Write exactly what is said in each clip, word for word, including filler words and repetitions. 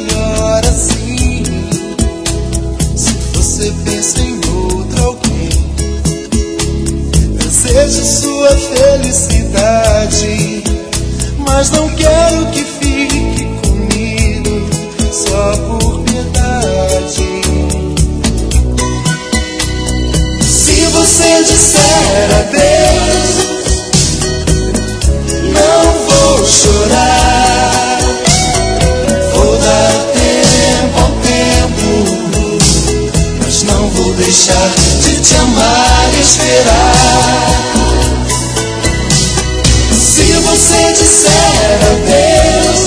melhor assim. Se você pensa em outro alguém, desejo sua felicidade, mas não quero que fique comigo só por piedade. Se você disser adeus, não vou chorar. Vou dar tempo ao tempo, mas não vou deixar de te amar e esperar. Se você disser adeus,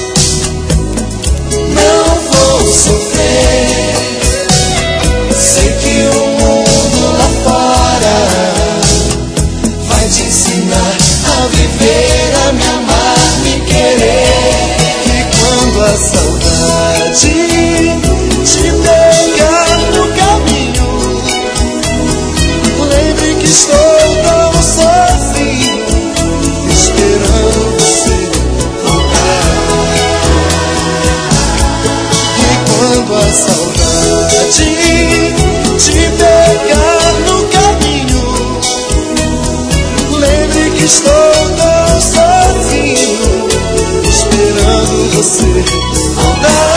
não vou sofrer. Sei que o mundo lá fora vai te ensinar a viver, a me amar, me querer. E quando a saudade te pegar no caminho, lembre que estou tão sozinho, esperando você voltar. E quando a saudade te pegar no caminho, lembre que estou tão sozinho, esperando você voltar.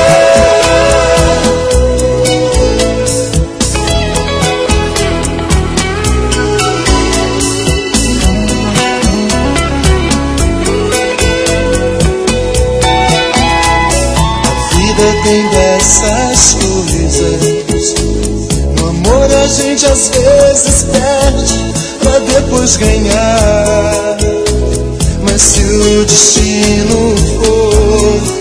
A vida tem dessas coisas. No amor a gente às vezes perde pra depois ganhar. Mas se o destino for